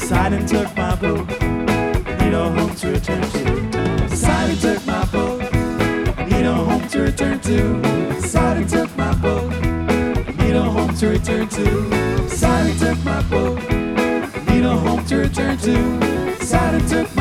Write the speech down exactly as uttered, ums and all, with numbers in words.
Sidon took my boat, need a home to return to. Sidon took my boat, need a home to return to. Sidon took my boat, need a home to return to. Sidon took my boat, need a home to return to. Sidon took